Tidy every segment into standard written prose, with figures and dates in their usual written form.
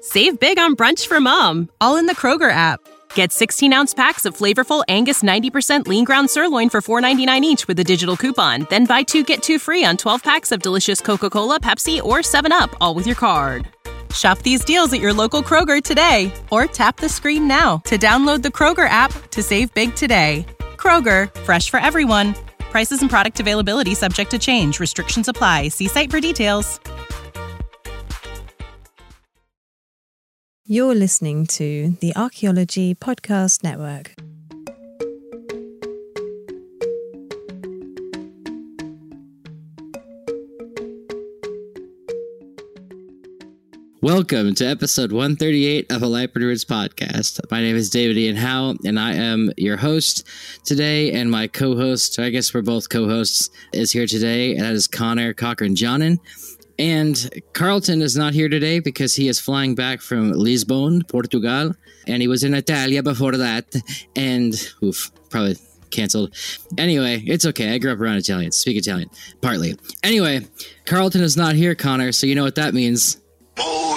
Save big on brunch for mom, all in the Kroger app. Get 16-ounce packs of flavorful Angus 90% lean ground sirloin for $4.99 each with a digital coupon. Then buy 2, get 2 free on 12 packs of delicious Coca-Cola, Pepsi, or 7-Up, all with your card. Shop these deals at your local Kroger today, or tap the screen now to download the Kroger app to save big today. Kroger, fresh for everyone. Prices and product availability subject to change. Restrictions apply. See site for details. You're listening to the Archaeology Podcast Network. Welcome to episode 138 of a Leipreneurs podcast. My name is David Ian Howe, and I am your host today, and my co-host, I guess we're both co-hosts, is here today, and that is Connor Cochran-Johnnon. And Carlton is not here today because he is flying back from Lisbon, Portugal, and he was in Italia before that, and probably canceled. Anyway, it's okay. I grew up around Italians, speak Italian, partly. Anyway, Carlton is not here, Connor, so you know what that means. Oh,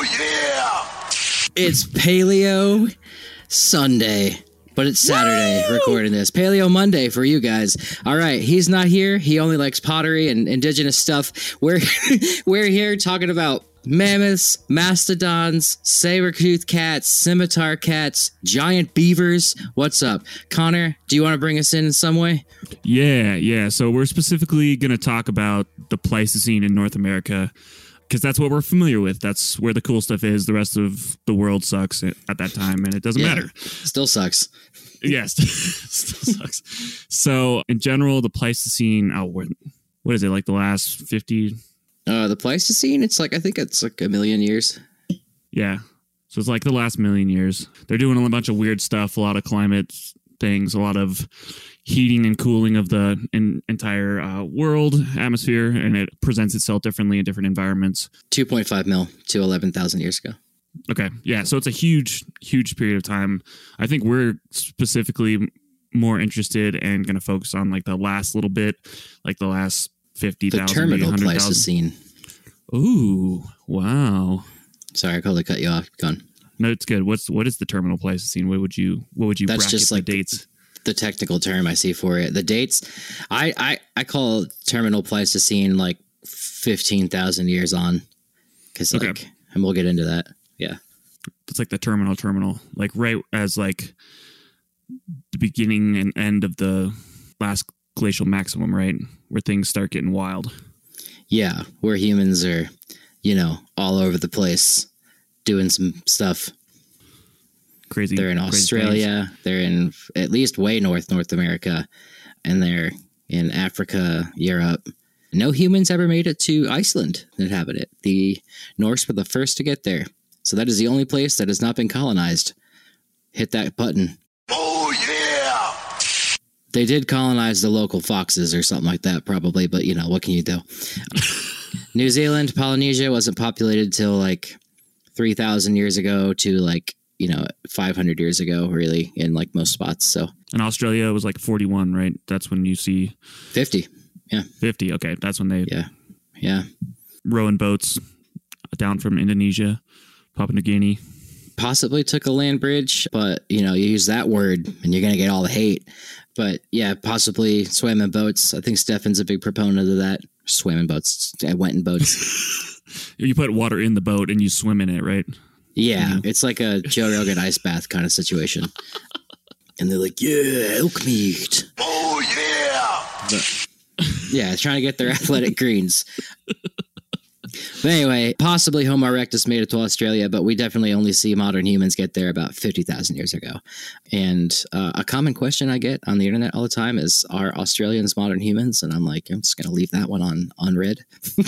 yeah! It's Paleo Sunday, but it's Saturday. Woo! Recording this. Paleo Monday for you guys. All right, he's not here. He only likes pottery and indigenous stuff. We're here talking about mammoths, mastodons, saber-toothed cats, scimitar cats, giant beavers. What's up? Connor, do you want to bring us in some way? Yeah. So we're specifically going to talk about the Pleistocene in North America, because that's what we're familiar with. That's where the cool stuff is. The rest of the world sucks at that time, and it doesn't matter. Still sucks. Yes, still sucks. So, in general, the Pleistocene, what is it, like the last 50? The Pleistocene, I think it's like a million years. Yeah. So, it's like the last million years. They're doing a bunch of weird stuff, a lot of climate things, a lot of heating and cooling of the entire world atmosphere, and it presents itself differently in different environments. 2.5 mil to 11,000 years ago. Okay, yeah, so it's a huge period of time. I think we're specifically more interested and going to focus on like the last little bit, like the last 50,000, the terminal Pleistocene. Ooh, wow. Sorry, I probably cut you off. Go on. No, it's good. What is the terminal Pleistocene? What would you That's bracket just like the dates? The technical term I see for it. The dates, I call terminal Pleistocene like 15,000 years on, because and we'll get into that. Yeah, it's like the terminal, like right as like the beginning and end of the last glacial maximum, right, where things start getting wild. Yeah, where humans are, all over the place doing some stuff. Crazy. They're in Australia. They're in at least way North America, and they're in Africa, Europe. No humans ever made it to Iceland and inhabit it. The Norse were the first to get there. So that is the only place that has not been colonized. Hit that button. Oh, yeah! They did colonize the local foxes or something like that, probably, but what can you do? New Zealand, Polynesia wasn't populated till like 3,000 years ago to 500 years ago, really, in like most spots. So, and Australia was like 41, right? That's when you see 50. Yeah, 50. Okay, that's when they rowing boats down from Indonesia, Papua New Guinea. Possibly took a land bridge, but you use that word and you're gonna get all the hate. But yeah, possibly swam in boats. I think Stefan's a big proponent of that. Swam in boats. I went in boats. You put water in the boat and you swim in it, right? Yeah, it's like a Joe Rogan ice bath kind of situation. And they're like, yeah, elk meat. Oh, yeah! But, yeah, trying to get their athletic greens. But anyway, possibly Homo erectus made it to Australia, but we definitely only see modern humans get there about 50,000 years ago. And a common question I get on the internet all the time is, are Australians modern humans? And I'm like, I'm just going to leave that one on red.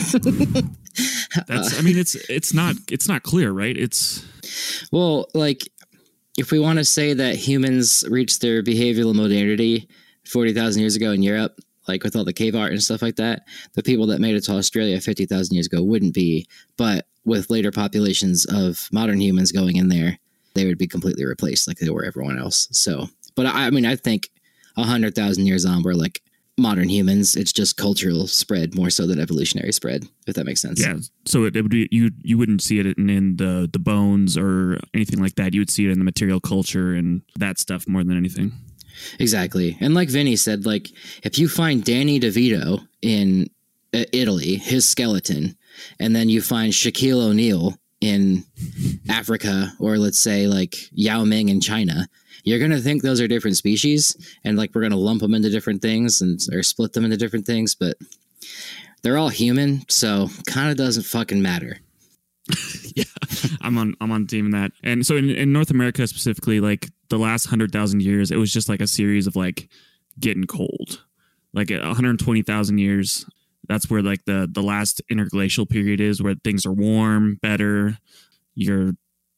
It's not clear, right? Well, like, if we want to say that humans reached their behavioral modernity 40,000 years ago in Europe, like with all the cave art and stuff like that, the people that made it to Australia 50,000 years ago wouldn't be. But with later populations of modern humans going in there, they would be completely replaced like they were everyone else. So, but I think 100,000 years on, we're like modern humans. It's just cultural spread more so than evolutionary spread, if that makes sense. Yeah. So it would be you wouldn't see it in the bones or anything like that. You would see it in the material culture and that stuff more than anything. Exactly. And like Vinny said, like if you find Danny DeVito in Italy, his skeleton, and then you find Shaquille O'Neal in Africa, or let's say like Yao Ming in China, you're going to think those are different species, and like we're going to lump them into different things or split them into different things, but they're all human, so kind of doesn't fucking matter. Yeah, I'm on team in that. And so in North America specifically, like the last 100,000 years, it was just like a series of like getting cold. Like 120,000 years, that's where like the last interglacial period is, where things are warm, better. You're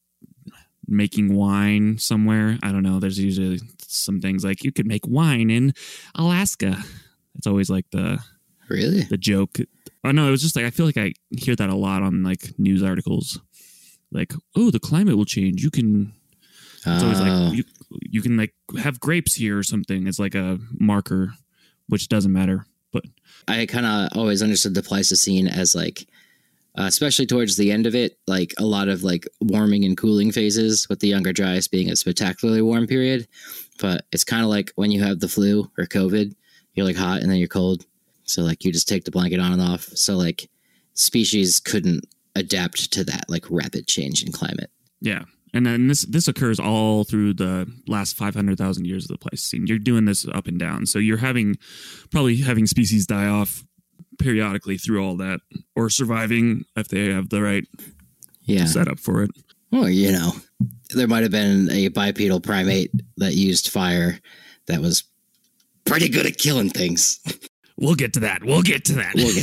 making wine somewhere. I don't know. There's usually some things like you could make wine in Alaska. It's always like the joke. Oh no, it was just like I feel like I hear that a lot on like news articles. Like, oh, the climate will change. You can. It's always like you can like have grapes here or something. It's like a marker, which doesn't matter. But I kind of always understood the Pleistocene as like, especially towards the end of it, like a lot of like warming and cooling phases, with the Younger Dryas being a spectacularly warm period. But it's kind of like when you have the flu or COVID, you're like hot and then you're cold. So like you just take the blanket on and off. So like species couldn't adapt to that like rapid change in climate. Yeah. And then this occurs all through the last 500,000 years of the Pleistocene. You're doing this up and down. So you're probably having species die off periodically through all that, or surviving if they have the right setup for it. Well, you know, there might have been a bipedal primate that used fire that was pretty good at killing things. We'll get to that. Yeah, we'll get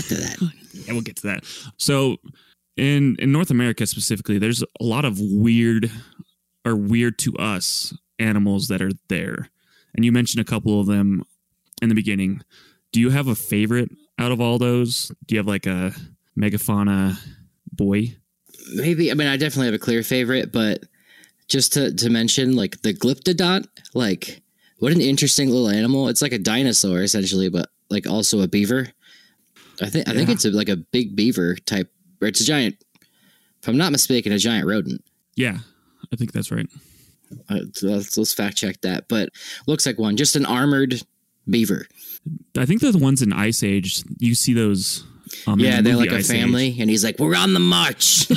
to that. So in North America specifically, there's a lot of weird to us animals that are there. And you mentioned a couple of them in the beginning. Do you have a favorite out of all those? Do you have like a megafauna boy? Maybe. I mean, I definitely have a clear favorite, but just to mention, like the Glyptodont, like what an interesting little animal. It's like a dinosaur essentially, but like also a beaver. I think it's like a big beaver type, or it's a giant, if I'm not mistaken, a giant rodent. Yeah, I think that's right. Let's fact check that, but looks like one, just an armored beaver. I think they're the ones in Ice Age. You see those. Yeah, they're like a family, and he's like, we're on the march.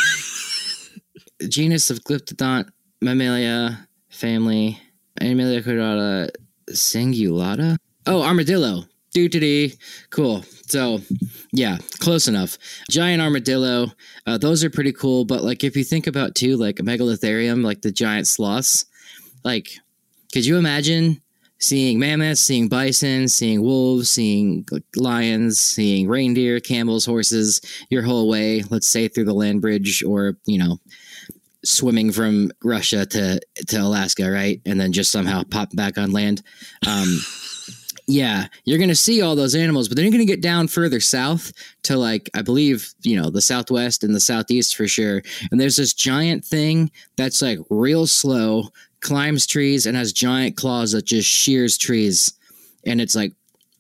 Genus of Glyptodont, Mammalia, family, Animalia quadrata, Cingulata. Oh, armadillo. Doo-doo-dee. Cool. So, yeah, close enough. Giant armadillo. Those are pretty cool. But, like, if you think about, too, like, a Megalotherium, like the giant sloths, like, could you imagine seeing mammoths, seeing bison, seeing wolves, seeing lions, seeing reindeer, camels, horses, your whole way, let's say, through the land bridge, or, you know, swimming from Russia to Alaska, right? And then just somehow pop back on land. Yeah, you're going to see all those animals, but then you're going to get down further south to, like, I believe, you know, the southwest and the southeast for sure. And there's this giant thing that's like real slow, climbs trees, and has giant claws that just shears trees. And it's like,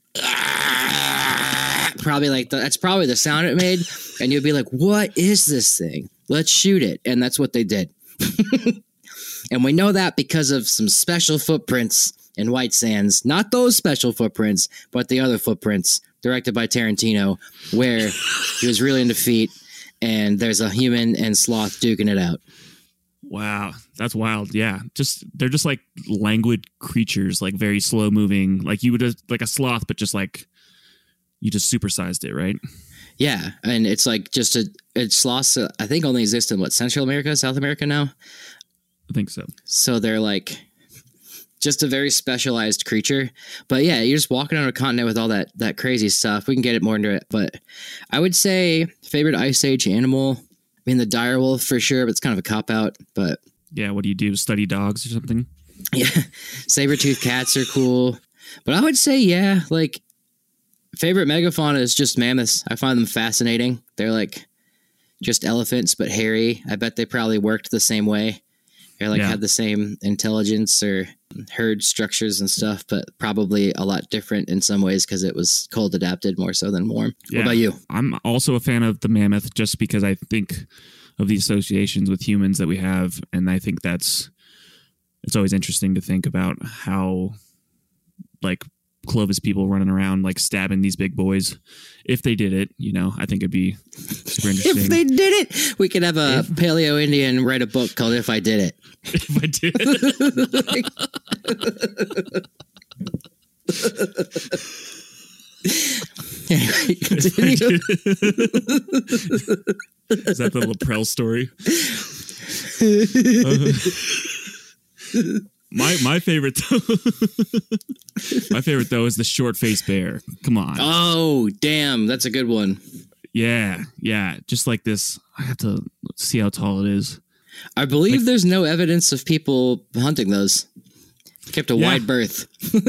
probably like that's probably the sound it made. And you'd be like, what is this thing? Let's shoot it. And that's what they did. And we know that because of some special footprints in White Sands, not those special footprints, but the other footprints directed by Tarantino, where he was really into feet, and there's a human and sloth duking it out. Wow, that's wild. Yeah, they're just like languid creatures, like very slow moving, like you would like a sloth, but just like you just supersized it, right? Yeah, and it's like it's sloths. I think only exist in Central America, South America now. I think so. So they're like just a very specialized creature. But yeah, you're just walking on a continent with all that crazy stuff. We can get it more into it. But I would say favorite Ice Age animal, I mean, the direwolf for sure, but it's kind of a cop-out. But yeah, what do you do? Study dogs or something? Yeah, saber-toothed cats are cool. But I would say, yeah, like, favorite megafauna is just mammoths. I find them fascinating. They're like just elephants, but hairy. I bet they probably worked the same way. Or like had the same intelligence, or herd structures and stuff, but probably a lot different in some ways because it was cold adapted more so than warm. Yeah. What about you? I'm also a fan of the mammoth just because I think of the associations with humans that we have. And I think it's always interesting to think about how like Clovis people running around like stabbing these big boys. If they did it, I think it'd be super interesting. If they did it, we could have a Paleo Indian write a book called If I Did It. If I did Anyway, continue. Is that the Laprel story? My favorite though is the short-faced bear. Come on. Oh, damn. That's a good one. Yeah. Just like this. I have to see how tall it is. I believe there's no evidence of people hunting those. Kept a wide berth.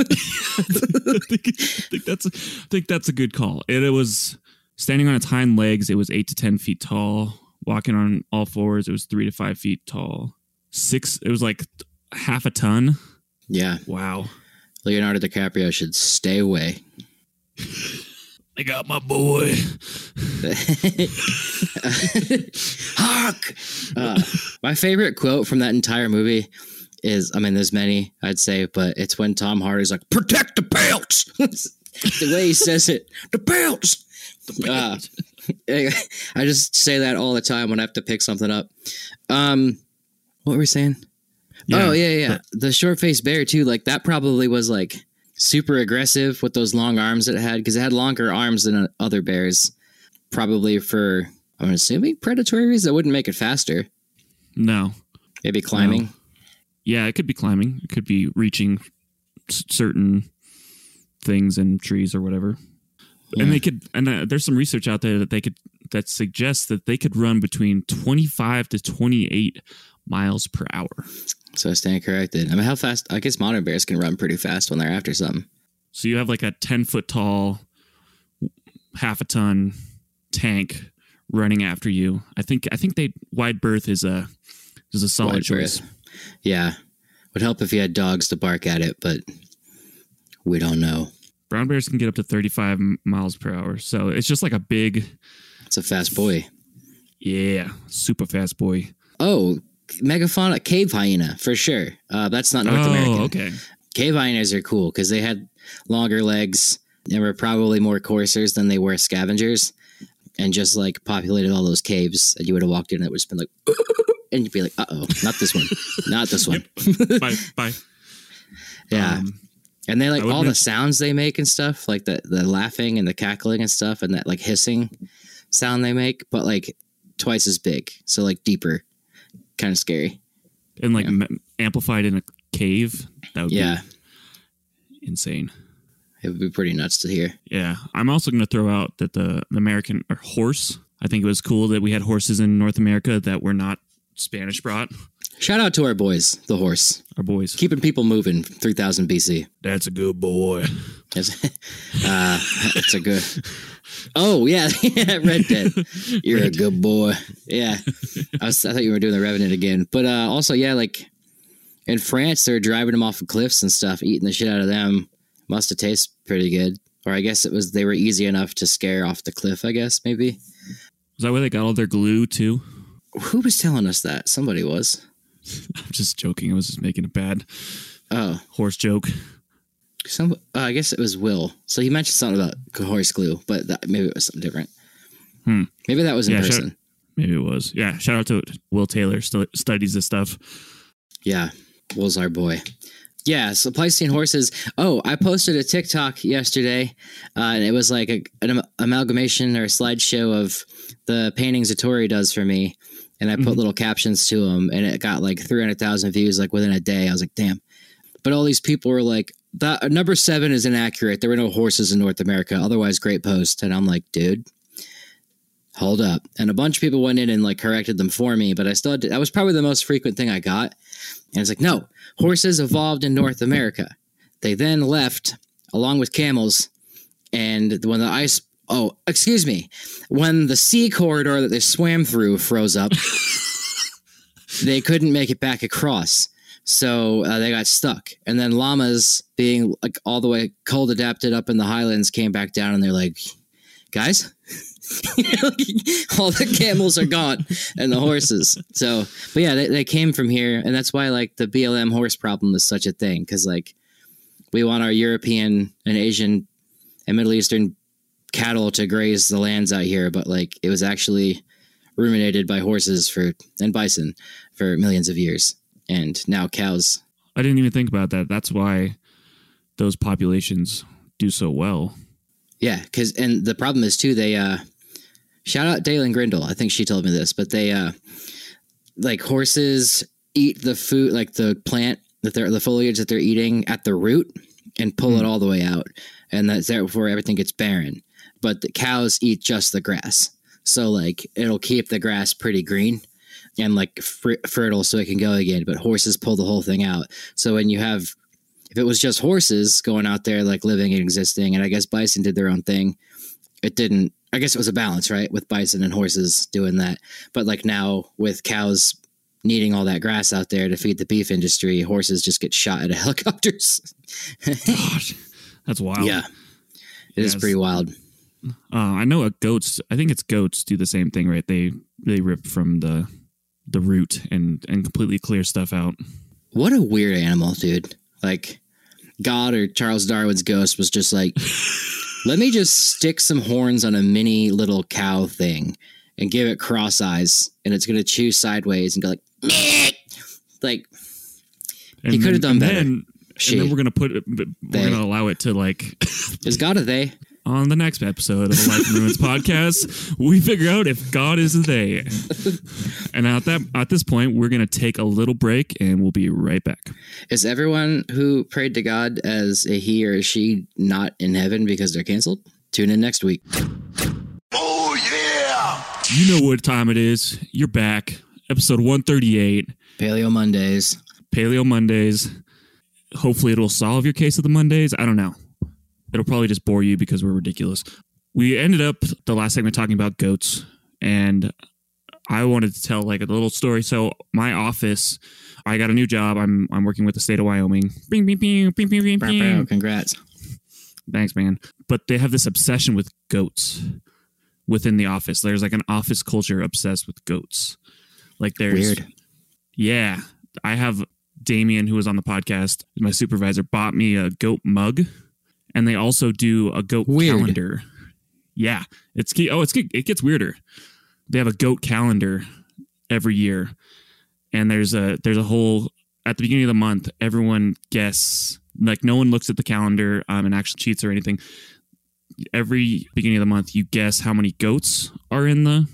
I think that's a good call. It was standing on its hind legs. It was 8 to 10 feet tall. Walking on all fours, it was 3 to 5 feet tall. It was like half a ton. Yeah. Wow. Leonardo DiCaprio should stay away. I got my boy. Hawk! My favorite quote from that entire movie is, there's many, I'd say, but it's when Tom Hardy's like, protect the pelts! The way he says it. The pelts! I just say that all the time when I have to pick something up. What were we saying? Yeah. Oh, yeah. The short-faced bear, too, like, that probably was, like, super aggressive with those long arms it had, because it had longer arms than other bears. Probably for, I'm assuming, predatory reasons. That wouldn't make it faster. No. Maybe climbing. No. Yeah, it could be climbing. It could be reaching certain things in trees or whatever. Yeah. And they could, there's some research out there that suggests that they could run between 25 to 28 miles per hour. So I stand corrected. How fast? I guess modern bears can run pretty fast when they're after something. So you have like a 10-foot tall, half a ton tank running after you. I think wide berth is a solid wide choice. Berth. Yeah, would help if you had dogs to bark at it, but we don't know. Brown bears can get up to 35 miles per hour, so it's just like a big. It's a fast boy. Yeah, super fast boy. Oh, megafauna, cave hyena for sure. That's not North American. Okay. Cave hyenas are cool because they had longer legs and were probably more coursers than they were scavengers, and just like populated all those caves. And you would have walked in and it would have been like, and you'd be like, not this one, not this one. Bye. Yeah. And they like all the sounds they make and stuff, like the laughing and the cackling and stuff, and that like hissing sound they make, but like twice as big, so like deeper, kind of scary, and like amplified in a cave. That would be insane. It would be pretty nuts to hear. Yeah, I'm also going to throw out that the American horse. I think it was cool that we had horses in North America that were not Spanish brought. Shout out to our boys, the horse. Our boys. Keeping people moving, 3000 BC. That's a good boy. It's a good... Oh, yeah. Red Dead. You're a good boy. Yeah. I thought you were doing the Revenant again. But also, yeah, like in France, they're driving them off of cliffs and stuff, eating the shit out of them. Must have tasted pretty good. Or I guess they were easy enough to scare off the cliff, I guess, maybe. Was that where they got all their glue, too? Who was telling us that? Somebody was. I'm just joking. I was just making a bad horse joke. I guess it was Will. So he mentioned something about horse glue, but maybe it was something different. Maybe that was in person. Maybe it was. Yeah. Shout out to Will Taylor. Studies this stuff. Yeah. Will's our boy. Yeah. So Pleistocene horses. Oh, I posted a TikTok yesterday, and it was like an amalgamation or a slideshow of the paintings Tori does for me. And I put little captions to them, and it got like 300,000 views like within a day. I was like, damn. But all these people were like, that number 7 is inaccurate. There were no horses in North America. Otherwise, great post. And I'm like, dude, hold up. And a bunch of people went in and like corrected them for me, but I still did. That was probably the most frequent thing I got. And it's like, no, horses evolved in North America. They then left along with camels. And when the ice... Oh, excuse me. When the sea corridor that they swam through froze up, they couldn't make it back across. So they got stuck. And then llamas, being like all the way cold adapted up in the highlands, came back down and they're like, guys, all the camels are gone and the horses. So, but yeah, they came from here. And that's why like the BLM horse problem is such a thing. Because like we want our European and Asian and Middle Eastern cattle to graze the lands out here. But like it was actually ruminated by horses and bison for millions of years. And now cows. I didn't even think about that. That's why those populations do so well. Yeah, and the problem is too, they shout out Dalen Grindle. I think she told me this, but they like horses eat the food, like the plant the foliage that they're eating at the root and pull it all the way out, and that's there before everything gets barren. But the cows eat just the grass, so like it'll keep the grass pretty green and like fertile so it can go again. But horses pull the whole thing out. So when you have, if it was just horses going out there like living and existing, and I guess bison did their own thing, it didn't. I guess it was a balance, right, with bison and horses doing that. But like now with cows needing all that grass out there to feed the beef industry, horses just get shot out of helicopters. Gosh, that's wild. Yeah, it is pretty wild. I know goats. I think it's goats do the same thing, right? They rip from the root and completely clear stuff out. What a weird animal, dude. Like God or Charles Darwin's ghost was just like, let me just stick some horns on a mini little cow thing and give it cross eyes, and it's going to chew sideways and go like, meh! Like, he could have done better. And then we're going to allow it to like. Is God a they? On the next episode of the Life and Ruins podcast, we figure out if God is a they. And at this point, we're going to take a little break, and we'll be right back. Is everyone who prayed to God as a he or a she not in heaven because they're canceled? Tune in next week. Oh, yeah! You know what time it is. You're back. Episode 138. Paleo Mondays. Paleo Mondays. Hopefully it'll solve your case of the Mondays. I don't know. It'll probably just bore you because we're ridiculous. We ended up the last segment talking about goats, and I wanted to tell like a little story. So my office, I got a new job. I'm working with the state of Wyoming. Bing, bing, bing, bing, bing, bing, bing. Congrats. Thanks, man. But they have this obsession with goats within the office. There's like an office culture obsessed with goats. Like there's weird. Yeah. I have Damien, who was on the podcast, my supervisor, bought me a goat mug. And they also do a goat calendar. Yeah, it gets weirder. They have a goat calendar every year, and there's a whole at the beginning of the month. Everyone guess, like no one looks at the calendar and actually cheats or anything. Every beginning of the month, you guess how many goats are in the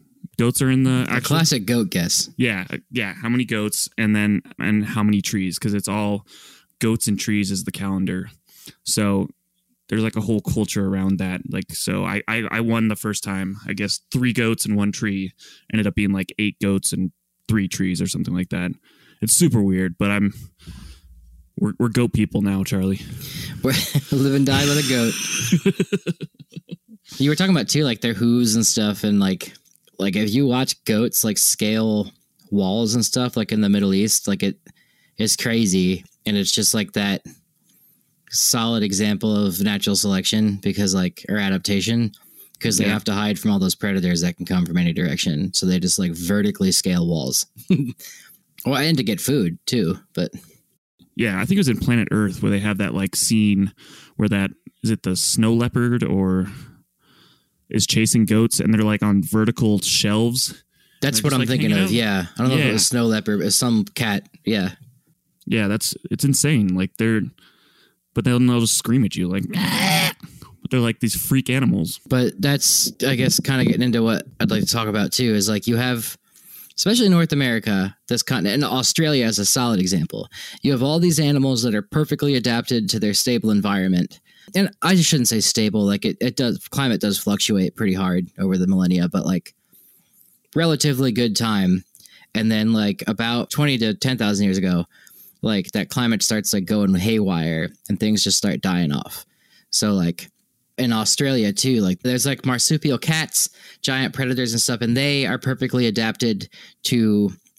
a classic goat guess. Yeah, how many goats, and how many trees, because it's all goats and trees is the calendar. So there's like a whole culture around that. Like, so I won the first time, I guess 3 goats and 1 tree ended up being like 8 goats and 3 trees or something like that. It's super weird, but we're goat people now, Charlie. We're live and die with a goat. You were talking about too, like their hooves and stuff. And like if you watch goats, like scale walls and stuff, like in the Middle East, like it's crazy. And it's just like that solid example of natural selection or adaptation, because they have to hide from all those predators that can come from any direction. So they just like vertically scale walls. Well, and to get food too, but yeah, I think it was in Planet Earth where they have that like scene where is it the snow leopard or is chasing goats, and they're like on vertical shelves. That's what I'm like thinking of. Yeah. I don't know if it was snow leopard, it's some cat. Yeah. Yeah. It's insane. Like but they'll just scream at you like, but they're like these freak animals. But that's, I guess, kind of getting into what I'd like to talk about too, is like you have, especially North America, this continent, and Australia as a solid example. You have all these animals that are perfectly adapted to their stable environment. And I just shouldn't say stable, like climate does fluctuate pretty hard over the millennia, but like relatively good time. And then like about 20 to 10,000 years ago, like that climate starts like going haywire and things just start dying off. So like in Australia too, like there's like marsupial cats, giant predators and stuff, and they are perfectly adapted to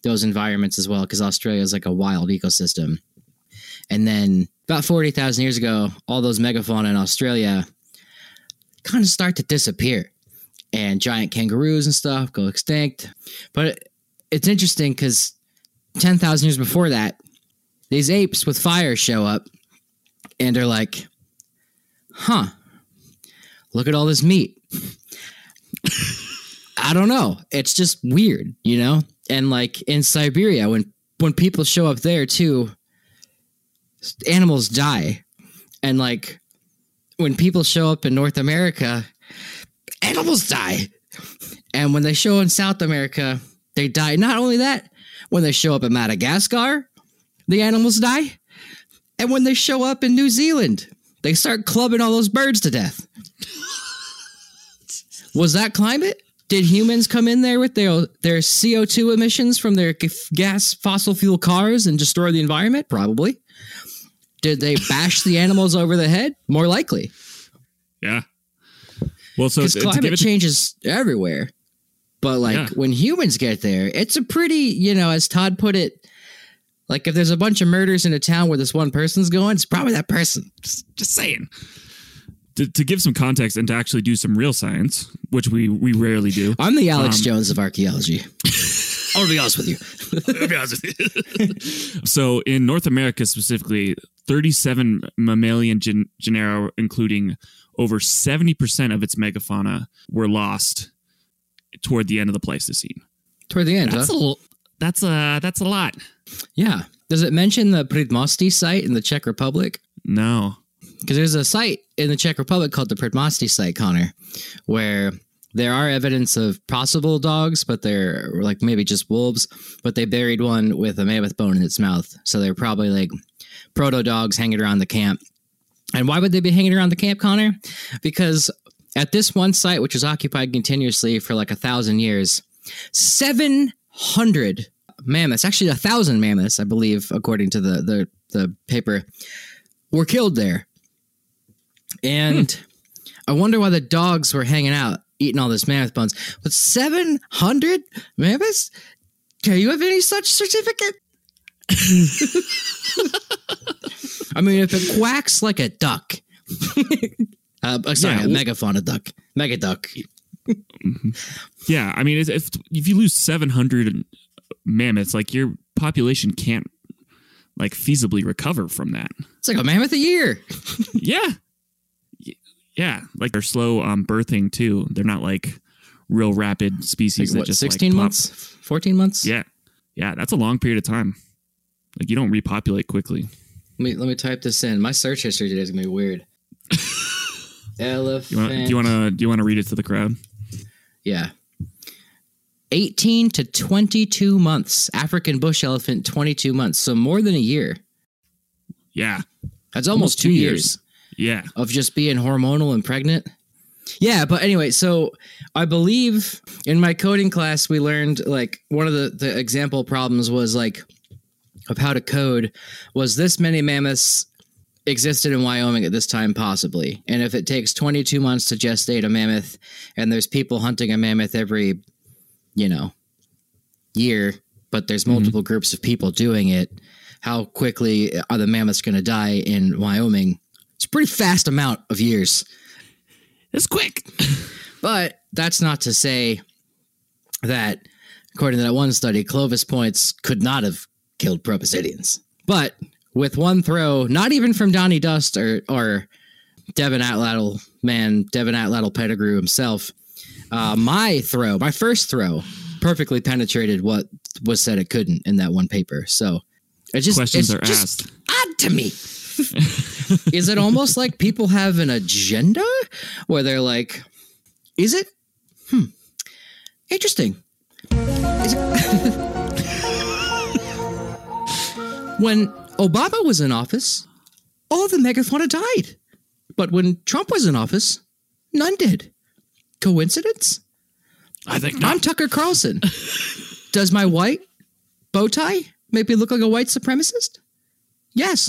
those environments as well, because Australia is like a wild ecosystem. And then about 40,000 years ago, all those megafauna in Australia kind of start to disappear, and giant kangaroos and stuff go extinct. But it's interesting because 10,000 years before that, these apes with fire show up and they're like, huh, look at all this meat. I don't know. It's just weird, you know? And like in Siberia, when people show up there too, animals die. And like when people show up in North America, animals die. And when they show in South America, they die. Not only that, when they show up in Madagascar, the animals die. And when they show up in New Zealand, they start clubbing all those birds to death. Was that climate? Did humans come in there with their CO2 emissions from their gas fossil fuel cars and destroy the environment? Probably. Did they bash the animals over the head? More likely. Yeah. Well, so because climate changes everywhere. But like when humans get there, it's a pretty, you know, as Todd put it, like if there's a bunch of murders in a town where this one person's going, it's probably that person. Just saying. To give some context and to actually do some real science, which we rarely do. I'm the Alex Jones of archaeology. I'll be honest with you. So in North America specifically, 37 mammalian genera, including over 70% of its megafauna, were lost toward the end of the Pleistocene. Toward the end, that's a lot. Yeah. Does it mention the Predmosty site in the Czech Republic? No. Because there's a site in the Czech Republic called the Predmosty site, Connor, where there are evidence of possible dogs, but they're like maybe just wolves, but they buried one with a mammoth bone in its mouth. So they're probably like proto dogs hanging around the camp. And why would they be hanging around the camp, Connor? Because at this one site, which was occupied continuously for like 1,000 years, 700 mammoths, actually 1,000 mammoths, I believe, according to the paper, were killed there. And I wonder why the dogs were hanging out, eating all this mammoth bones. With 700 mammoths? Do you have any such certificate? I mean, if it quacks like a duck. A megafauna duck. Megaduck. Yeah, I mean, if you lose 700 mammoths, like your population can't like feasibly recover from that. It's like a mammoth a year. Yeah, like they're slow birthing too. They're not like real rapid species like, that just 16 like, months, 14 months. Yeah, that's a long period of time. Like you don't repopulate quickly. Let me type this in. My search history today is gonna be weird. Elephant. Do you want to read it to the crowd? Yeah. 18 to 22 months. African bush elephant, 22 months. So more than a year. Yeah. That's almost 2 years. Yeah. Of just being hormonal and pregnant. Yeah, but anyway, so I believe in my coding class, we learned like one of the example problems was like of how to code was this many mammoths existed in Wyoming at this time, possibly. And if it takes 22 months to gestate a mammoth and there's people hunting a mammoth every, year, but there's multiple groups of people doing it, how quickly are the mammoths going to die in Wyoming? It's a pretty fast amount of years. It's quick. But that's not to say that, according to that one study, Clovis points could not have killed Proboscideans. But with one throw, not even from Donnie Dust or Devin Atlatl Pettigrew himself, my first throw, perfectly penetrated what was said it couldn't in that one paper. So questions are asked. Odd to me. Is it almost like people have an agenda where they're like, is it? Interesting. When Obama was in office, all the megafauna died. But when Trump was in office, none did. Coincidence? I think not. I'm Tucker Carlson. Does my white bow tie make me look like a white supremacist? Yes.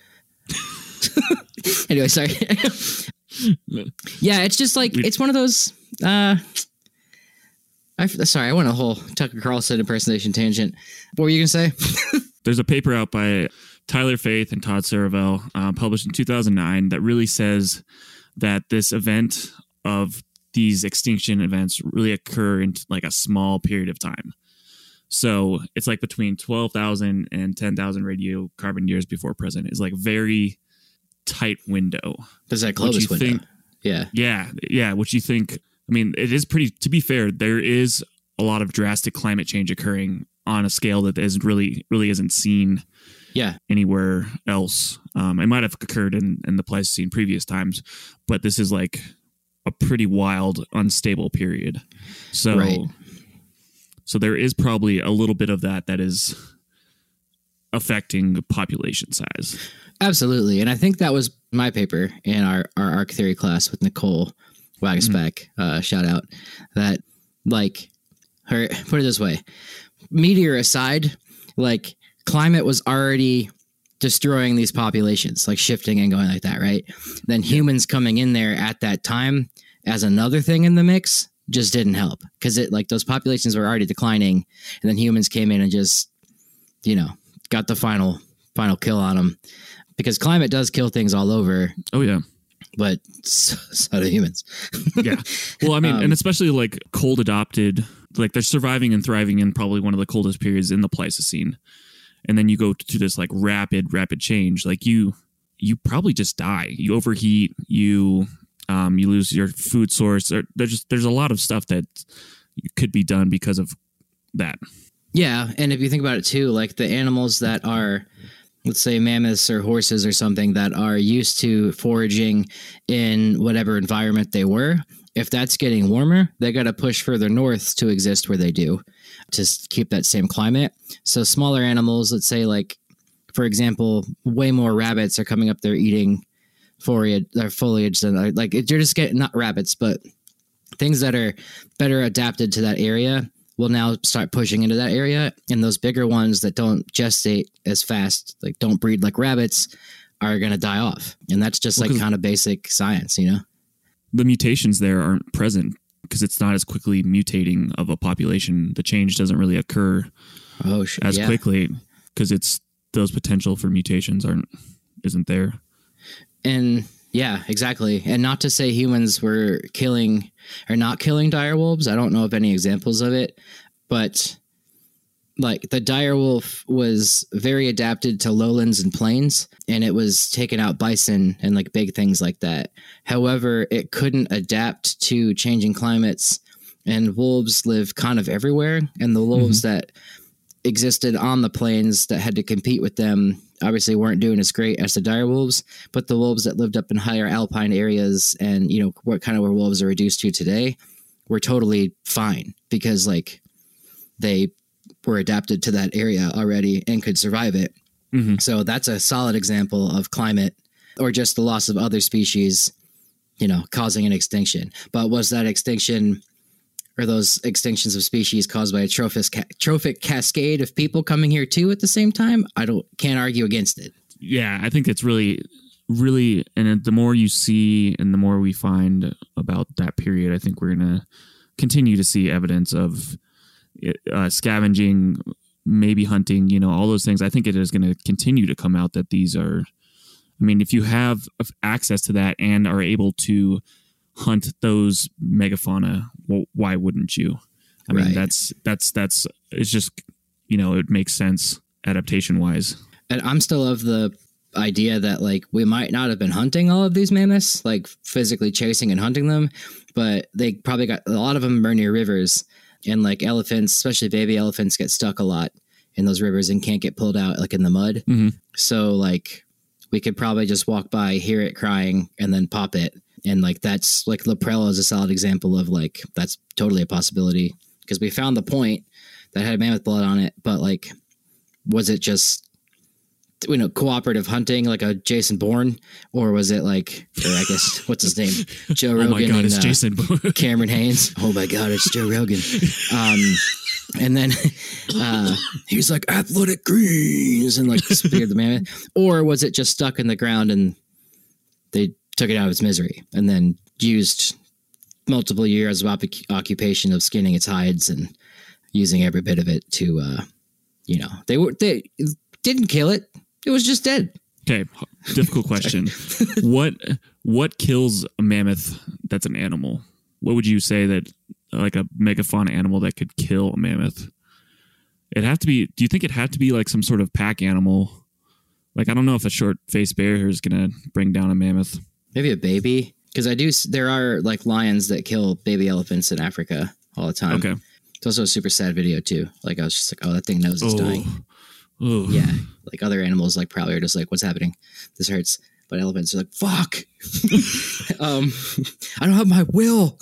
Anyway, sorry. Yeah, it's just like, it's one of those, Sorry, I went a whole Tucker Carlson impersonation tangent. What were you going to say? There's a paper out by Tyler Faith and Todd Saravel, published in 2009, that really says that this event of these extinction events really occur in like a small period of time. So it's like between 12,000 and 10,000 radiocarbon years before present is like very tight window. There's that Clovis window. Yeah. Which you think, I mean, it is pretty, to be fair, there is a lot of drastic climate change occurring on a scale that really isn't seen anywhere else. It might have occurred in the Pleistocene previous times, but this is like a pretty wild, unstable period. So, so there is probably a little bit of that is affecting population size. Absolutely. And I think that was my paper in our arc theory class with Nicole Wagasbeck, shout out, that like her, put it this way, meteor aside, like climate was already destroying these populations, like shifting and going like that, right? Then humans coming in there at that time as another thing in the mix just didn't help, because it like those populations were already declining, and then humans came in and just, you know, got the final kill on them, because climate does kill things all over. Oh yeah. But so do humans. Yeah. Well, I mean, and especially like cold adopted, like they're surviving and thriving in probably one of the coldest periods in the Pleistocene. And then you go to this like rapid change. Like you probably just die. You overheat, you lose your food source. There's a lot of stuff that could be done because of that. Yeah. And if you think about it too, like the animals that are, let's say mammoths or horses or something, that are used to foraging in whatever environment they were, if that's getting warmer, they got to push further north to exist where they do, to keep that same climate. So smaller animals, let's say like, for example, way more rabbits are coming up there eating foliage than like, you're just getting, not rabbits, but things that are better adapted to that area will now start pushing into that area. And those bigger ones that don't gestate as fast, like don't breed like rabbits, are going to die off. And that's just like kind of basic science, you know? The mutations there aren't present because it's not as quickly mutating of a population. The change doesn't really occur as quickly because it's those potential for mutations isn't there. And yeah, exactly. And not to say humans were killing or not killing direwolves. I don't know of any examples of it, but like the direwolf was very adapted to lowlands and plains, and it was taking out bison and like big things like that. However, it couldn't adapt to changing climates, and wolves live kind of everywhere. And the wolves that existed on the plains that had to compete with them obviously weren't doing as great as the dire wolves, but the wolves that lived up in higher alpine areas and, you know, what kind of where wolves are reduced to today were totally fine because like they were adapted to that area already and could survive it. So that's a solid example of climate or just the loss of other species, you know, causing an extinction. But was that extinction or those extinctions of species caused by a trophic cascade of people coming here too at the same time? Can't argue against it. Yeah, I think it's really, and the more you see and the more we find about that period, I think we're going to continue to see evidence of scavenging, maybe hunting, you know, all those things. I think it is going to continue to come out that these are, I mean, if you have access to that and are able to hunt those megafauna, well, why wouldn't you? I mean, that's it's just, you know, it makes sense adaptation wise. And I'm still of the idea that like we might not have been hunting all of these mammoths, like physically chasing and hunting them, but they probably got, a lot of them are near rivers, and like elephants, especially baby elephants, get stuck a lot in those rivers and can't get pulled out like in the mud. So like we could probably just walk by, hear it crying, and then pop it. And like that's like Leprella is a solid example of like that's totally a possibility because we found the point that had mammoth blood on it, but like was it just, you know, cooperative hunting like a Jason Bourne, or was it like, or I guess what's his name, Joe Rogan? Oh my God, and, it's Jason Bourne. Cameron Hanes. Oh my God, it's Joe Rogan. And then he's like athletic greens and like speared the mammoth, or was it just stuck in the ground and they took it out of its misery and then used multiple years of occupation of skinning its hides and using every bit of it to, they didn't kill it. It was just dead. Okay, difficult question. What kills a mammoth that's an animal? What would you say that like a megafauna animal that could kill a mammoth? It'd have to be. Do you think it had to be like some sort of pack animal? Like, I don't know if a short-faced bear is gonna bring down a mammoth. Maybe a baby, because there are like lions that kill baby elephants in Africa all the time. Okay, it's also a super sad video too. Like I was just like, oh, that thing knows it's dying. Oh. Yeah, like other animals like probably are just like, what's happening? This hurts. But elephants are like, fuck. I don't have my will.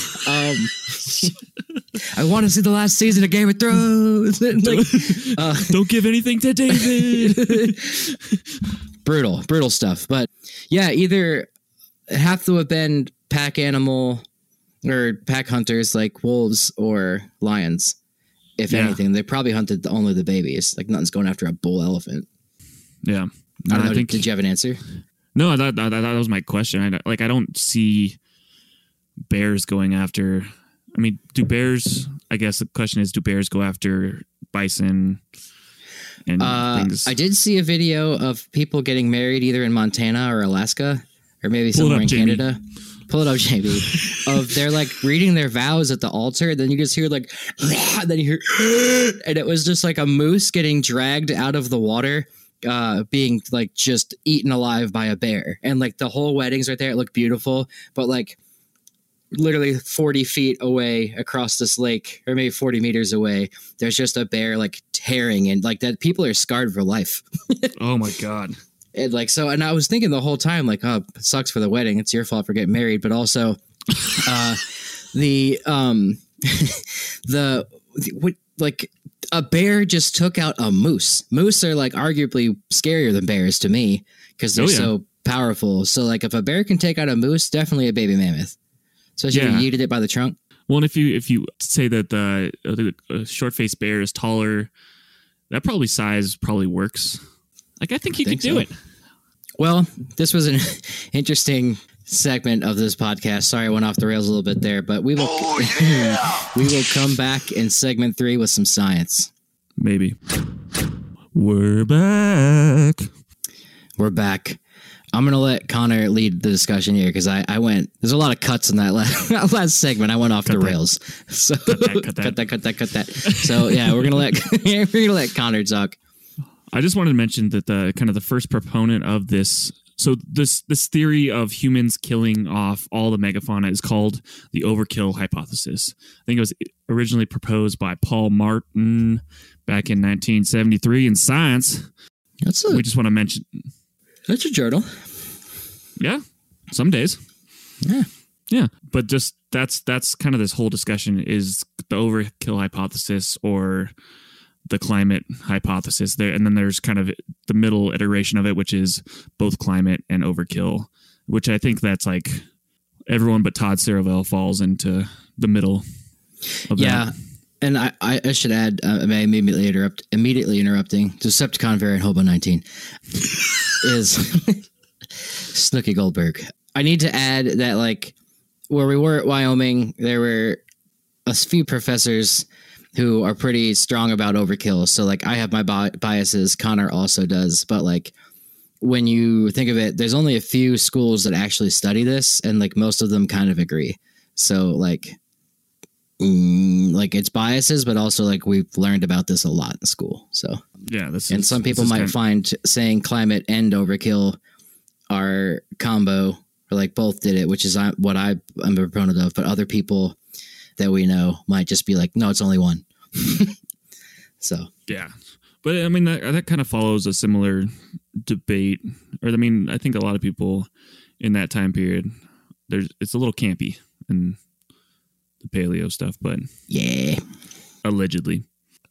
I want to see the last season of Game of Thrones. Like, don't give anything to David. brutal stuff. But yeah, either have to have been pack animal or pack hunters like wolves or lions. If anything, they probably hunted only the babies. Like nothing's going after a bull elephant. Yeah. I don't know. Did you have an answer? No, that was my question. I don't see bears going after. I mean, do bears? I guess the question is, do bears go after bison and things? I did see a video of people getting married either in Montana or Alaska, or maybe somewhere in Canada. Pull it up, Jamie. They're like reading their vows at the altar, and then you just hear like, and then you hear, and it was just like a moose getting dragged out of the water. Being like just eaten alive by a bear, and like the whole wedding's right there. It looked beautiful, but like literally 40 feet away across this lake, or maybe 40 meters away, there's just a bear like tearing, and like that people are scarred for life. Oh my God. And like, so, and I was thinking the whole time, like, oh, it sucks for the wedding. It's your fault for getting married. But also like a bear just took out a moose. Moose are like arguably scarier than bears to me because they're so powerful. So like if a bear can take out a moose, definitely a baby mammoth. Especially if you yeeted it by the trunk. Well, and if you say that the short-faced bear is taller, that size probably works. Like I think he could do it. Well, this was an interesting segment of this podcast. Sorry, I went off the rails a little bit there, but we will we will come back in segment 3 with some science. Maybe. We're back. I'm going to let Connor lead the discussion here because I went, there's a lot of cuts in that last segment. I went off the rails. So cut that. So yeah, we're going to let Connor talk. I just wanted to mention that the first proponent of this, so this theory of humans killing off all the megafauna is called the overkill hypothesis. I think it was originally proposed by Paul Martin back in 1973 in Science. We just want to mention. That's a journal. Yeah, some days. Yeah. Yeah, but just that's kind of this whole discussion is the overkill hypothesis or the climate hypothesis there, and then there's kind of the middle iteration of it, which is both climate and overkill, which I think that's like everyone but Todd Ceravelle falls into the middle of that. And I should add, immediately interrupting, Decepticon variant Hobo 19 is Snooki Goldberg. I need to add that, like, where we were at Wyoming, there were a few professors who are pretty strong about overkill. So, like, I have my biases. Connor also does. But, like, when you think of it, there's only a few schools that actually study this, and, like, most of them kind of agree. So, like it's biases, but also, like, we've learned about this a lot in school. So, yeah. Some people might find saying climate and overkill are combo, or, like, both did it, which is what I'm a proponent of. But other people that we know might just be like, no, it's only one. So yeah, but I mean that kind of follows a similar debate, or I mean I think a lot of people in that time period, it's a little campy in the paleo stuff, but yeah, allegedly.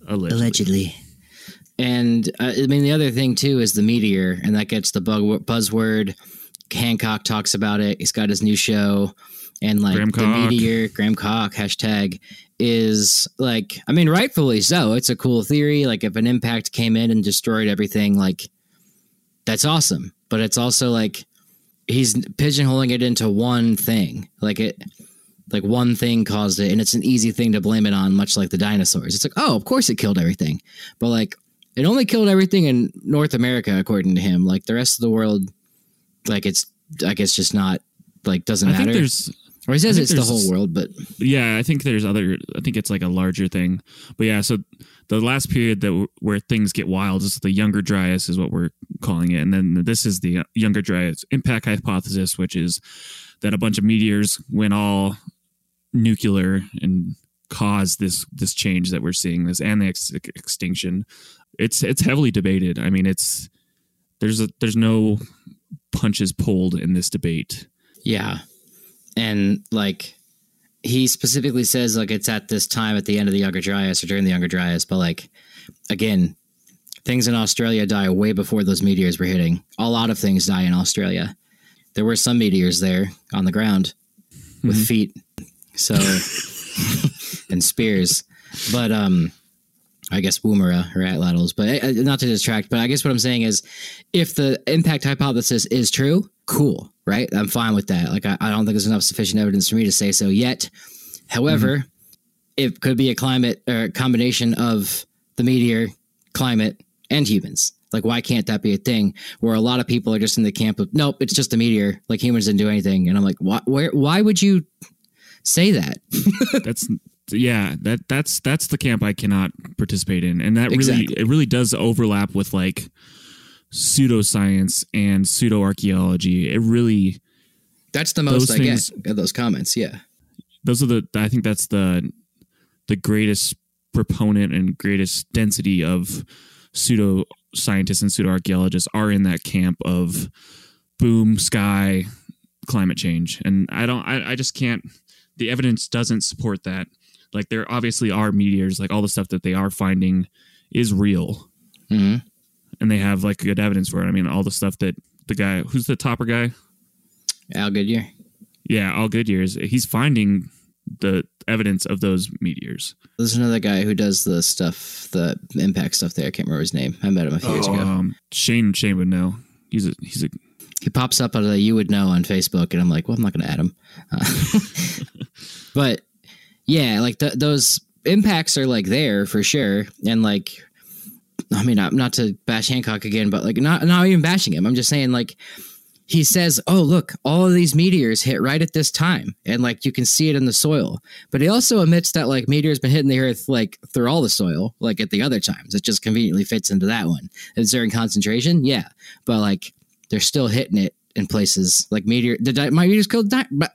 And I mean the other thing too is the meteor, and that gets the buzzword. Hancock talks about it. He's got his new show. And like the meteor, Graham Koch hashtag is like, I mean, rightfully so. It's a cool theory. Like if an impact came in and destroyed everything, like that's awesome. But it's also like he's pigeonholing it into one thing. Like like one thing caused it, and it's an easy thing to blame it on, much like the dinosaurs. It's like, oh, of course it killed everything. But like, it only killed everything in North America, according to him. Like the rest of the world, like it's, I guess, just not, like, doesn't matter. Or he says it's the whole world, but yeah, I think it's like a larger thing. But yeah, so the last period where things get wild is the Younger Dryas, is what we're calling it. And then this is the Younger Dryas impact hypothesis, which is that a bunch of meteors went all nuclear and caused this change that we're seeing, this extinction. It's heavily debated. I mean, there's no punches pulled in this debate. Yeah. And like, he specifically says like it's at this time at the end of the Younger Dryas or during the Younger Dryas. But like, again, things in Australia die way before those meteors were hitting. A lot of things die in Australia. There were some meteors there on the ground with feet. So, and spears. But, I guess Woomera or Atlatls, but not to distract. But I guess what I'm saying is, if the impact hypothesis is true, cool, right? I'm fine with that. Like, I don't think there's enough sufficient evidence for me to say so yet. However, it could be a climate or a combination of the meteor, climate, and humans. Like, why can't that be a thing where a lot of people are just in the camp of, nope, it's just a meteor. Like, humans didn't do anything. And I'm like, why would you say that? That's the camp I cannot participate in. And that really does overlap with like pseudoscience and pseudo-archaeology. That's the most I get of those comments. Yeah. I think that's the greatest proponent and greatest density of pseudo-scientists and pseudo-archaeologists are in that camp of boom, sky, climate change. And I just can't, the evidence doesn't support that. Like, there obviously are meteors, like all the stuff that they are finding is real. Mm-hmm. And they have like good evidence for it. I mean, all the stuff that the guy, who's the topper guy? Al Goodyear. Yeah, Al Goodyear. He's finding the evidence of those meteors. There's another guy who does the stuff, the impact stuff there. I can't remember his name. I met him a few years ago. Shane would know. He pops up out of the You Would Know on Facebook, and I'm like, well, I'm not going to add him. But yeah, like those impacts are like there for sure. And like, I mean, not to bash Hancock again, but like not even bashing him. I'm just saying, like, he says, oh, look, all of these meteors hit right at this time. And like, you can see it in the soil. But he also admits that like meteors been hitting the earth like through all the soil, like at the other times. It just conveniently fits into that one. Is there in concentration? Yeah. But like, they're still hitting it in places like meteor. My meteors killed.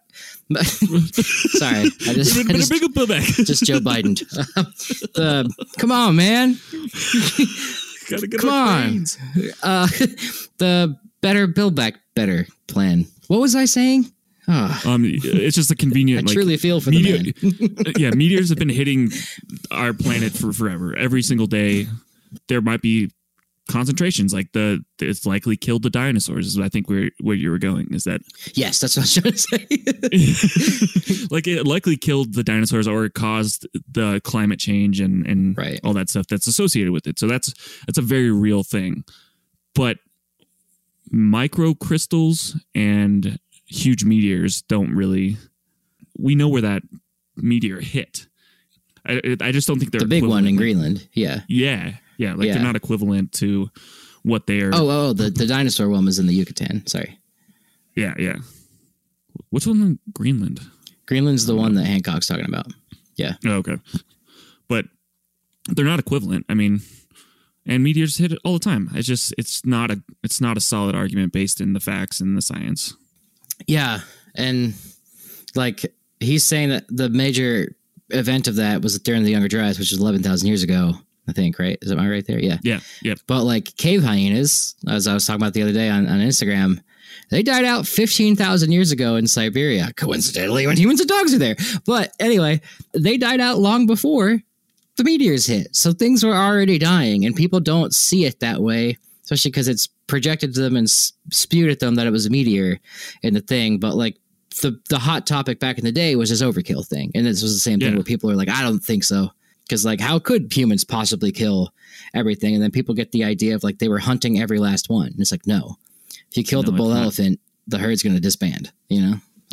Sorry, I just Joe Biden. Come on, man. Gotta get come on. The better Build Back Better plan. What was I saying? It's just a convenient. I truly feel for the man. Yeah, meteors have been hitting our planet for forever. Every single day, there might be concentrations like it's likely killed the dinosaurs. Is what I think where you were going. Is that? Yes, that's what I was trying to say. Like, it likely killed the dinosaurs or it caused the climate change and right. all that stuff that's associated with it. So that's a very real thing. But microcrystals and huge meteors don't really. We know where that meteor hit. I just don't think they're the big one in Greenland. Yeah. Yeah, like they're not equivalent to what they are. Oh, the dinosaur one was in the Yucatan. Sorry. Yeah. Which one in Greenland? Greenland's the one that Hancock's talking about. Yeah. Oh, okay. But they're not equivalent. I mean, and meteors hit it all the time. It's not a solid argument based in the facts and the science. Yeah, and like he's saying that the major event of that was during the Younger Dryas, which was 11,000 years ago. I think, right? Is I right there? Yeah. Yeah. But like cave hyenas, as I was talking about the other day on Instagram, they died out 15,000 years ago in Siberia, coincidentally, when humans and dogs are there. But anyway, they died out long before the meteors hit. So things were already dying, and people don't see it that way, especially because it's projected to them and spewed at them that it was a meteor in the thing. But like the hot topic back in the day was this overkill thing. And this was the same thing where people are like, I don't think so. Because, like, how could humans possibly kill everything? And then people get the idea of, like, they were hunting every last one. And it's like, no. If you kill the bull elephant, the herd's going to disband, you know?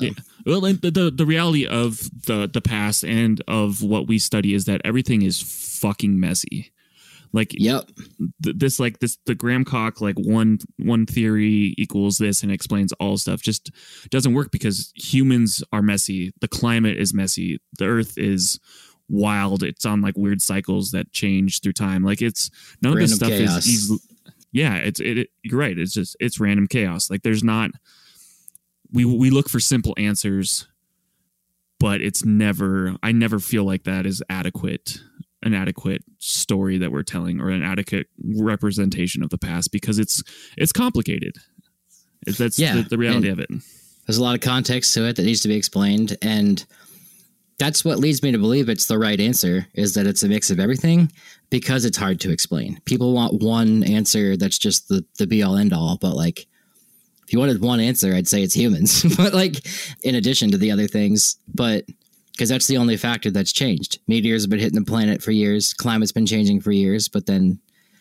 So. Yeah. Well, and the reality of the past and of what we study is that everything is fucking messy. Like, Yep. The Graham-Cock, like one theory equals this and explains all stuff just doesn't work because humans are messy. The climate is messy. The earth is wild. It's on like weird cycles that change through time. Like it's none Random of this stuff chaos. is easy. Yeah, you're right. It's random chaos. Like there's not, we look for simple answers, but I never feel like that is an adequate story that we're telling or an adequate representation of the past because it's complicated. That's the reality of it. There's a lot of context to it that needs to be explained. And that's what leads me to believe it's the right answer, is that it's a mix of everything because it's hard to explain. People want one answer that's just the be all end all. But like, if you wanted one answer, I'd say it's humans. But like, in addition to the other things, but because that's the only factor that's changed. Meteors have been hitting the planet for years. Climate's been changing for years, but then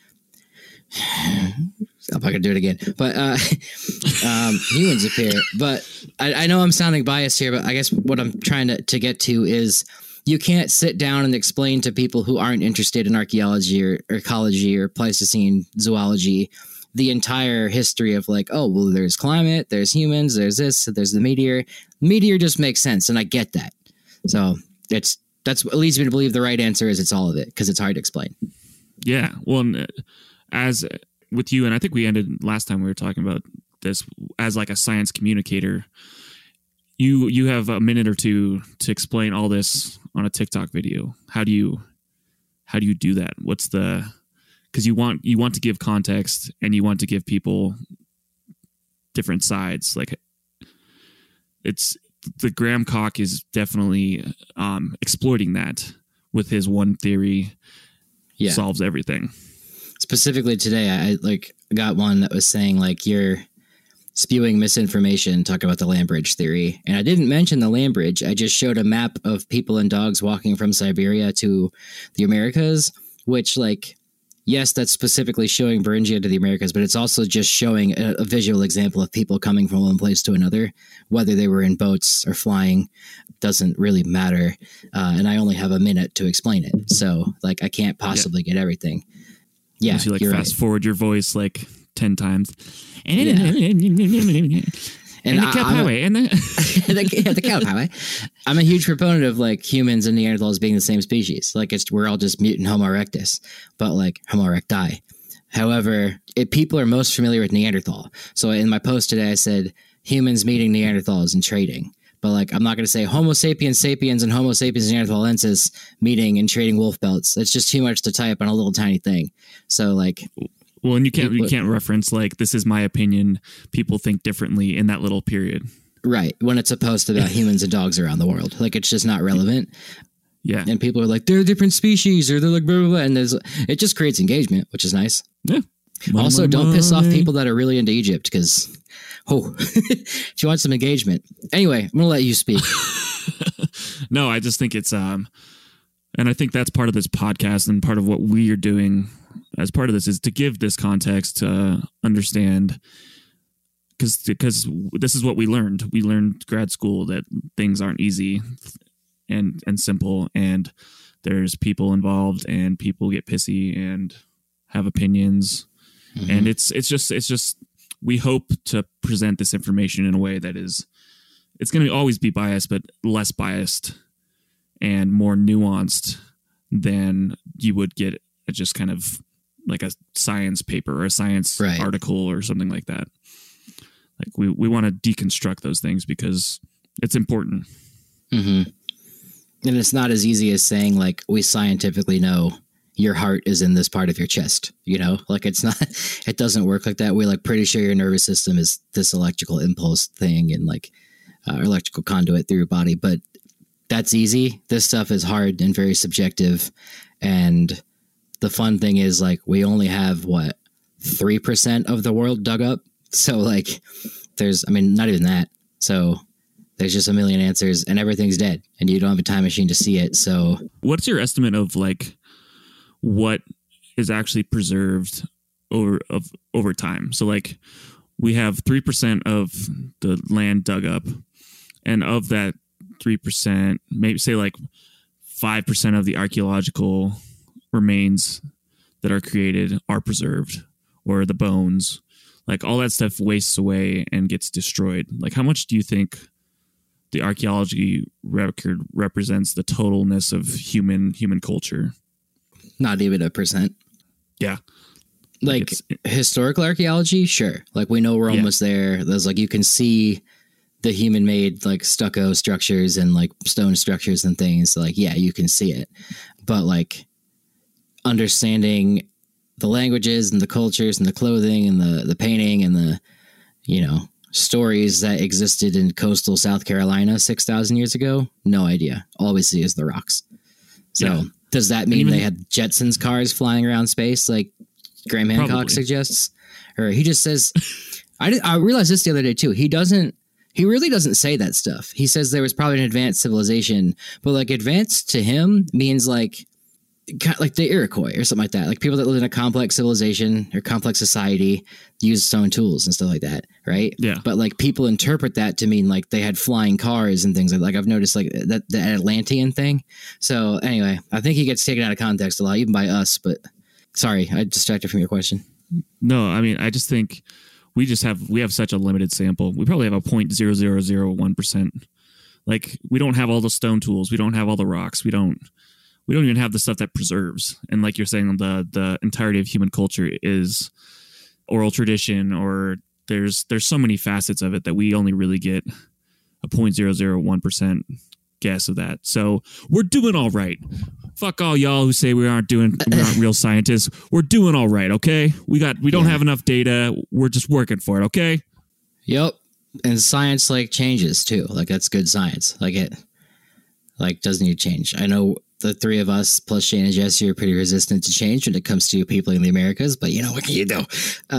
I'm not going to do it again. But humans appear. But I know I'm sounding biased here, but I guess what I'm trying to get to is you can't sit down and explain to people who aren't interested in archaeology or ecology or Pleistocene zoology the entire history of like, oh, well, there's climate, there's humans, there's this, there's the meteor. Meteor just makes sense, and I get that. So that's what leads me to believe the right answer is it's all of it because it's hard to explain. Yeah. Well, as with you, and I think we ended last time we were talking about this as like a science communicator, you have a minute or two to explain all this on a TikTok video. How do you do that? Because you want to give context and you want to give people different sides. Like it's the Graham-Cock is definitely exploiting that with his one theory solves everything. Specifically today, I like got one that was saying like you're spewing misinformation, talking about the land bridge theory. And I didn't mention the land bridge. I just showed a map of people and dogs walking from Siberia to the Americas, which like, yes, that's specifically showing Beringia to the Americas, but it's also just showing a visual example of people coming from one place to another, whether they were in boats or flying, doesn't really matter. And I only have a minute to explain it. So like, I can't possibly get everything. Yeah. Unless you like fast forward your voice like 10 times. And the Kelp Highway. The Kelp Highway. I'm a huge proponent of like humans and Neanderthals being the same species. Like we're all just mutant Homo erectus, but like Homo erecti. However, people are most familiar with Neanderthal. So in my post today, I said humans meeting Neanderthals and trading. But like, I'm not going to say Homo sapiens sapiens and Homo sapiens neanderthalensis meeting and trading wolf belts. It's just too much to type on a little tiny thing. So like, well, and you can't reference like, this is my opinion. People think differently in that little period. Right. When it's a post about humans and dogs around the world, like it's just not relevant. Yeah. And people are like, they're different species or they're like, blah, blah, blah. And it just creates engagement, which is nice. Yeah. Also, don't piss off people that are really into Egypt because, if you want some engagement. Anyway, I'm going to let you speak. No, I just think it's, and I think that's part of this podcast and part of what we are doing as part of this is to give this context to understand because this is what we learned. We learned grad school that things aren't easy and simple, and there's people involved and people get pissy and have opinions. Mm-hmm. And it's just we hope to present this information in a way that is, it's going to always be biased, but less biased and more nuanced than you would get just kind of like a science paper or a science article or something like that. Like we want to deconstruct those things because it's important. Mm-hmm. And it's not as easy as saying like, we scientifically know your heart is in this part of your chest, you know, like it's not, it doesn't work like that. We're like pretty sure your nervous system is this electrical impulse thing and like electrical conduit through your body, but that's easy. This stuff is hard and very subjective. And the fun thing is like, we only have 3% of the world dug up. So like not even that. So there's just a million answers and everything's dead and you don't have a time machine to see it. So what's your estimate of like what is actually preserved over time? So like we have 3% of the land dug up And of that 3%, maybe say like 5% of the archaeological remains that are created are preserved, or the bones, like all that stuff wastes away and gets destroyed. Like, how much do you think the archaeology record represents the totalness of human culture? Not even 1%. Yeah. Like historical archaeology, sure. Like we know Rome was there. There's like, you can see the human made like stucco structures and like stone structures and things. Like, yeah, you can see it. But like understanding the languages and the cultures and the clothing and the painting and the, you know, stories that existed in coastal South Carolina 6,000 years ago, no idea. All we see is the rocks. So does that mean they had Jetsons cars flying around space like Graham Hancock suggests? Or he just says, I realized this the other day too. He really doesn't say that stuff. He says there was probably an advanced civilization, but like advanced to him means like the Iroquois or something like that. Like people that live in a complex civilization or complex society use stone tools and stuff like that. Right. Yeah. But like people interpret that to mean like they had flying cars and things like I've noticed like that, the Atlantean thing. So anyway, I think he gets taken out of context a lot, even by us, but sorry, I distracted from your question. No, I mean, I just think we have such a limited sample. We probably have a 0.0001%. Like we don't have all the stone tools. We don't have all the rocks. We don't even have the stuff that preserves. And like you're saying, the entirety of human culture is oral tradition, or there's so many facets of it that we only really get a 0.001% guess of that. So we're doing all right. Fuck all y'all who say we aren't real scientists. We're doing all right. Okay. We don't have enough data. We're just working for it. Okay. Yep. And science like changes too. Like that's good science. Like it like doesn't need to change. I know the three of us plus Shane and Jesse are pretty resistant to change when it comes to people in the Americas, but you know, what can you do?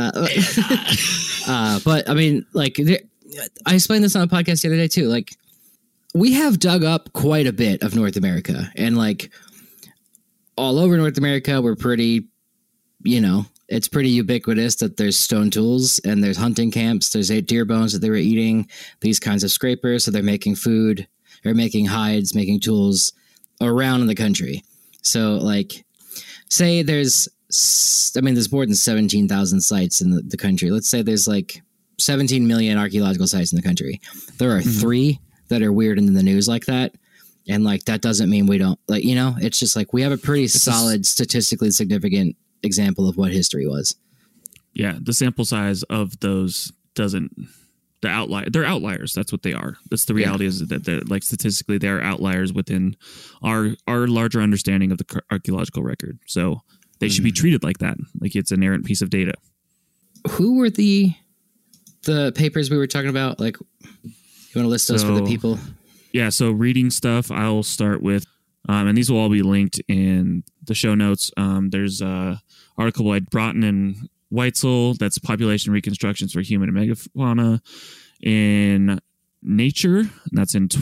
But I mean, like I explained this on a podcast the other day too. Like we have dug up quite a bit of North America, and like all over North America, we're pretty, you know, it's pretty ubiquitous that there's stone tools and there's hunting camps. There's deer bones that they were eating, these kinds of scrapers. So they're making food or making hides, making tools around the country. So like say there's more than 17,000 sites in the country. Let's say there's like 17 million archaeological sites in the country. There are three that are weird in the news like that. And like, that doesn't mean we don't like, you know, it's just like, we have a pretty solid statistically significant example of what history was. Yeah. The sample size of those they're outliers. That's what they are. That's the reality, is that they're like statistically they're outliers within our larger understanding of the archaeological record. So they should be treated like that. Like it's an errant piece of data. Who were the papers we were talking about? Like, you want to list those for the people? Yeah. So reading stuff, I'll start with, and these will all be linked in the show notes. There's a article by Broughton and Weitzel, that's population reconstructions for human and megafauna in Nature. And that's in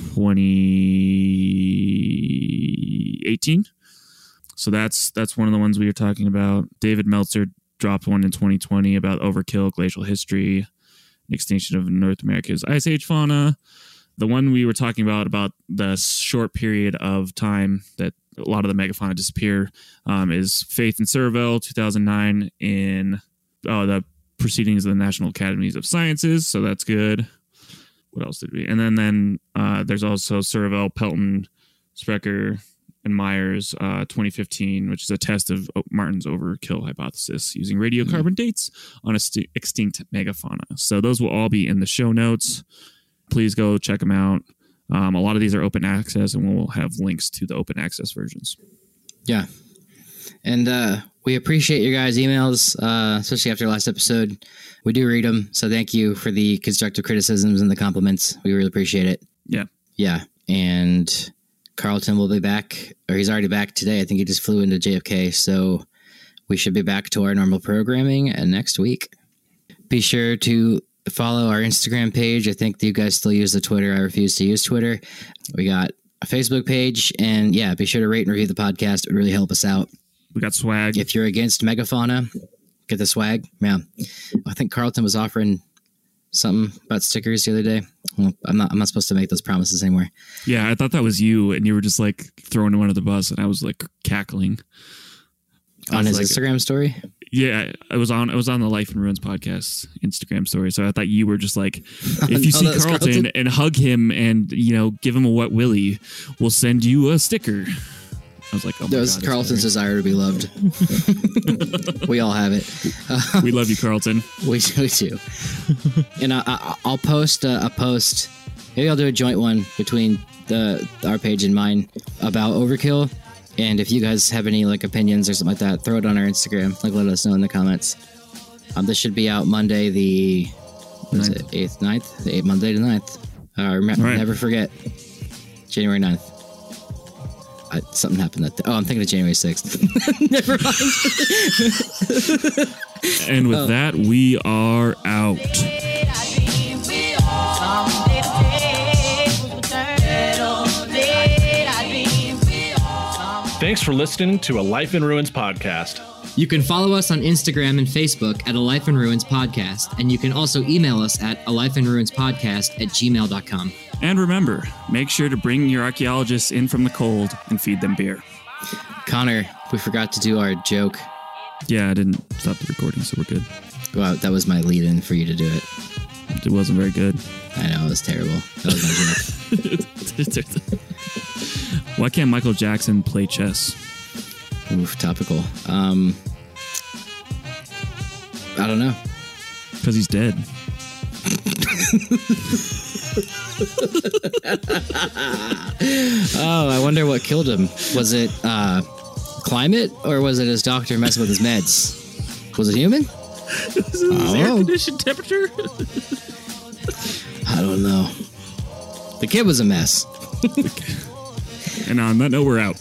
2018. So that's one of the ones we were talking about. David Meltzer dropped one in 2020 about overkill, glacial history, extinction of North America's Ice Age fauna. The one we were talking about the short period of time that a lot of the megafauna disappear, is Faith and Cerevel, 2009, in the Proceedings of the National Academies of Sciences. So that's good. What else did we? And then there's also Cerevel, Pelton, Sprecher, and Myers, 2015, which is a test of Martin's overkill hypothesis using radiocarbon dates on extinct megafauna. So those will all be in the show notes. Please go check them out. A lot of these are open access, and we'll have links to the open access versions. Yeah. And we appreciate your guys' emails, especially after last episode. We do read them. So thank you for the constructive criticisms and the compliments. We really appreciate it. Yeah. Yeah. And Carlton will be back, or he's already back today. I think he just flew into JFK. So we should be back to our normal programming next week. Be sure to follow our Instagram page. I think you guys still use the Twitter. I refuse to use Twitter. We got a Facebook page, and yeah, be sure to rate and review the podcast. It would really help us out. We got swag. If you're against megafauna, get the swag. Yeah. I think Carlton was offering something about stickers the other day. Well, I'm not supposed to make those promises anymore. Yeah, I thought that was you, and you were just like throwing him under the bus, and I was like cackling On his like, Instagram story? Yeah, I was on the Life in Ruins podcast Instagram story, so I thought you were just like, if you No, see that was Carlton and hug him and give him a wet willy, we'll send you a sticker. I was like, oh my That was God, Carlton's desire to be loved. We all have it. we love you, Carlton. We do. And I'll post a post. Maybe I'll do a joint one between our page and mine about Overkill. And if you guys have any like opinions or something like that, throw it on our Instagram. Like, let us know in the comments. This should be out Monday, the 8th, 9th? Monday the 9th. Never forget. January 9th. Something happened that day. Oh, I'm thinking of January 6th. Never mind. And with that, we are out. Thanks for listening to A Life in Ruins podcast. You can follow us on Instagram and Facebook at A Life in Ruins Podcast, and you can also email us at alifeinruinspodcast@gmail.com. And remember, make sure to bring your archaeologists in from the cold and feed them beer. Connor, we forgot to do our joke. Yeah, I didn't stop the recording, so we're good. Wow, that was my lead-in for you to do it. It wasn't very good. I know, it was terrible. That was my joke. Why can't Michael Jackson play chess? Oof, topical. I don't know. Because he's dead. Oh, I wonder what killed him. Was it climate, or was it his doctor messing with his meds? Was it human? Is it his air-conditioned temperature? I don't know. The kid was a mess. And on that note, we're out.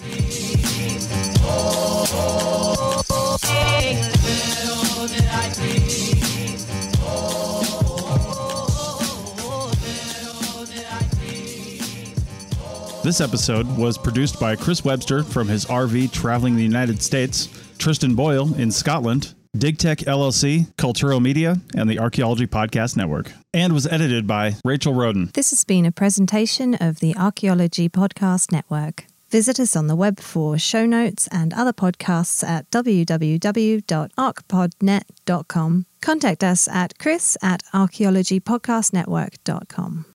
This episode was produced by Chris Webster from his RV traveling the United States, Tristan Boyle in Scotland, DigTech LLC, Cultural Media, and the Archaeology Podcast Network, and was edited by Rachel Roden. This has been a presentation of the Archaeology Podcast Network. Visit us on the web for show notes and other podcasts at www.archpodnet.com. Contact us at chris@archaeologypodcastnetwork.com.